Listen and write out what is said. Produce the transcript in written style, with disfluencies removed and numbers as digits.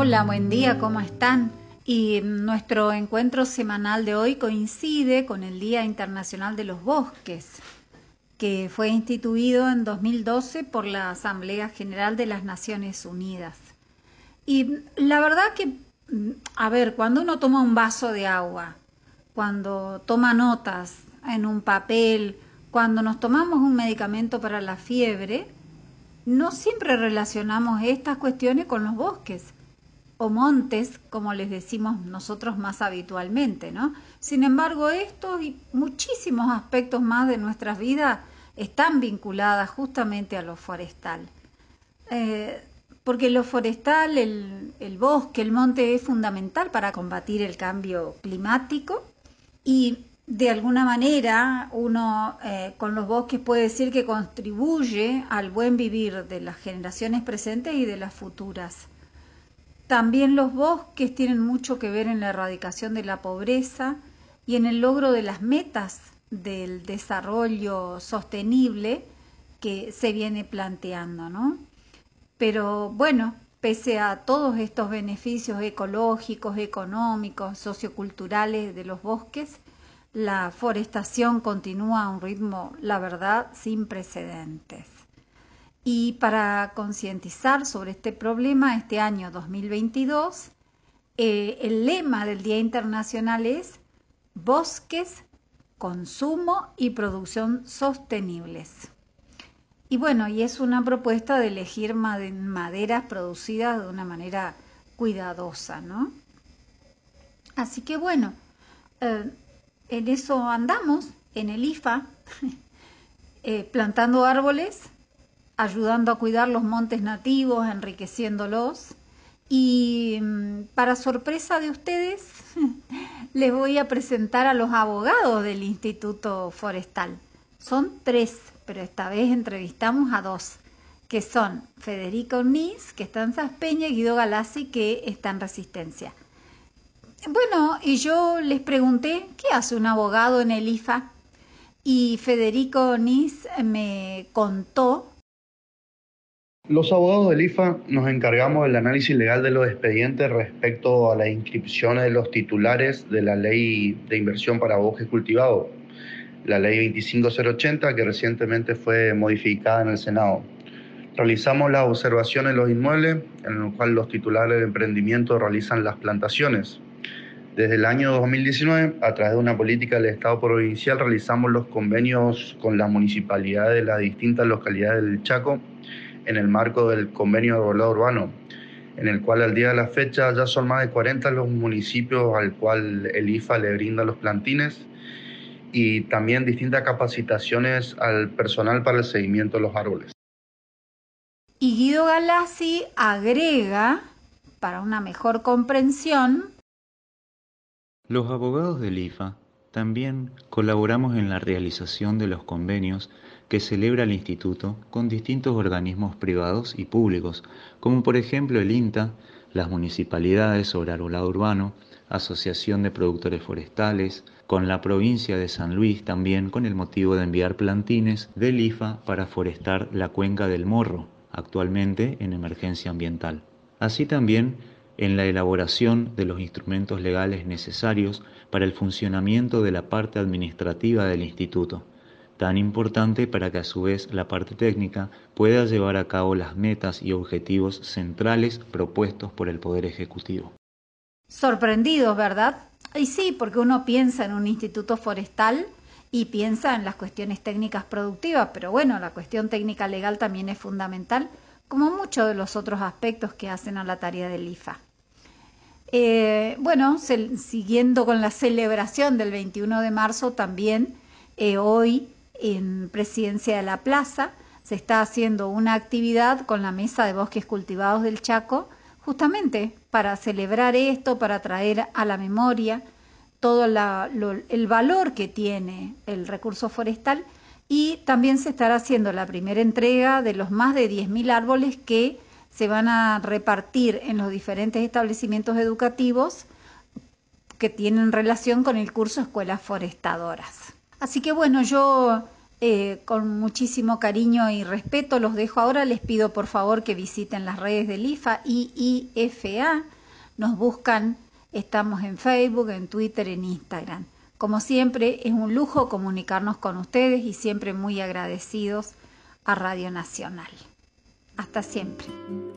Hola, buen día, ¿cómo están? Y nuestro encuentro semanal de hoy coincide con el Día Internacional de los Bosques, que fue instituido en 2012 por la Asamblea General de las Naciones Unidas. Y la verdad que, cuando uno toma un vaso de agua, cuando toma notas en un papel, cuando nos tomamos un medicamento para la fiebre, no siempre relacionamos estas cuestiones con los bosques o montes, como les decimos nosotros más habitualmente, ¿no? Sin embargo, estos y muchísimos aspectos más de nuestras vidas están vinculadas justamente a lo forestal. Porque lo forestal, el bosque, el monte es fundamental para combatir el cambio climático y de alguna manera uno con los bosques puede decir que contribuye al buen vivir de las generaciones presentes y de las futuras. También los bosques tienen mucho que ver en la erradicación de la pobreza y en el logro de las metas del desarrollo sostenible que se viene planteando, ¿no? Pero bueno, pese a todos estos beneficios ecológicos, económicos, socioculturales de los bosques, la forestación continúa a un ritmo, la verdad, sin precedentes. Y para concientizar sobre este problema, este año 2022, el lema del Día Internacional es Bosques, Consumo y Producción Sostenibles. Y bueno, y es una propuesta de elegir maderas producidas de una manera cuidadosa, ¿no? Así que bueno, en eso andamos, en el IFA, plantando árboles, ayudando a cuidar los montes nativos, enriqueciéndolos. Y para sorpresa de ustedes, les voy a presentar a los abogados del Instituto Forestal. Son 3, pero esta vez entrevistamos a 2, que son Federico Orniz, que está en Saspeña, y Guido Galassi, que está en Resistencia. Bueno, y yo les pregunté, ¿qué hace un abogado en el IFA? Y Federico Orniz me contó. Los abogados del IFA nos encargamos del análisis legal de los expedientes respecto a las inscripciones de los titulares de la Ley de Inversión para Bosques Cultivados, la Ley 25080, que recientemente fue modificada en el Senado. Realizamos las observaciones de los inmuebles, en los cuales los titulares de emprendimiento realizan las plantaciones. Desde el año 2019, a través de una política del Estado provincial, realizamos los convenios con las municipalidades de las distintas localidades del Chaco, en el marco del convenio de arbolado urbano, en el cual al día de la fecha ya son más de 40 los municipios al cual el IFA le brinda los plantines y también distintas capacitaciones al personal para el seguimiento de los árboles. Y Guido Galassi agrega, para una mejor comprensión, los abogados del IFA también colaboramos en la realización de los convenios que celebra el Instituto con distintos organismos privados y públicos, como por ejemplo el INTA, las municipalidades sobre arbolado urbano, Asociación de Productores Forestales, con la provincia de San Luis también con el motivo de enviar plantines del IFA para forestar la cuenca del Morro, actualmente en emergencia ambiental. Así también en la elaboración de los instrumentos legales necesarios para el funcionamiento de la parte administrativa del Instituto, tan importante para que a su vez la parte técnica pueda llevar a cabo las metas y objetivos centrales propuestos por el Poder Ejecutivo. Sorprendidos, ¿verdad? Y sí, porque uno piensa en un instituto forestal y piensa en las cuestiones técnicas productivas, pero bueno, la cuestión técnica legal también es fundamental, como muchos de los otros aspectos que hacen a la tarea del IFA. Siguiendo con la celebración del 21 de marzo, también hoy en Presidencia de la Plaza se está haciendo una actividad con la Mesa de Bosques Cultivados del Chaco, justamente para celebrar esto, para traer a la memoria todo el valor que tiene el recurso forestal, y también se estará haciendo la primera entrega de los más de 10.000 árboles que se van a repartir en los diferentes establecimientos educativos que tienen relación con el curso Escuelas Forestadoras. Así que bueno, yo con muchísimo cariño y respeto los dejo ahora. Les pido por favor que visiten las redes del IFA, IIFA, nos buscan, estamos en Facebook, en Twitter, en Instagram. Como siempre, es un lujo comunicarnos con ustedes y siempre muy agradecidos a Radio Nacional. Hasta siempre.